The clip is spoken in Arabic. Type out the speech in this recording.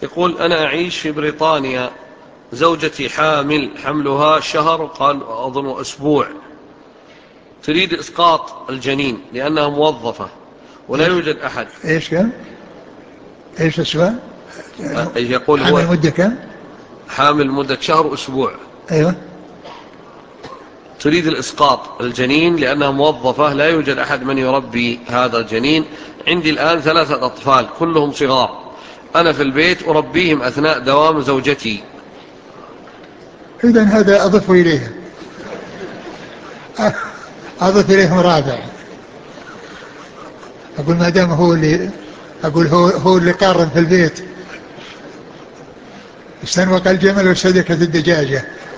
يقول أنا أعيش في بريطانيا، زوجتي حامل، حملها شهر قال أظن أسبوع، تريد إسقاط الجنين لأنها موظفة ولا ايش يوجد أحد. ايش كم ايش السؤال؟ يقول حامل هو مدة كم؟ حامل مدة شهر أسبوع، ايوه. تريد الإسقاط الجنين لأنها موظفة، لا يوجد أحد من يربي هذا الجنين. عندي الآن 3 أطفال كلهم صغار، أنا في البيت أربيهم أثناء دوام زوجتي. إذن هذا أضف إليهم، أضف إليهم رابع. أقول ما دام هو اللي، أقول هو اللي قارن في البيت، استنوق الجمل وسدكت الدجاجة.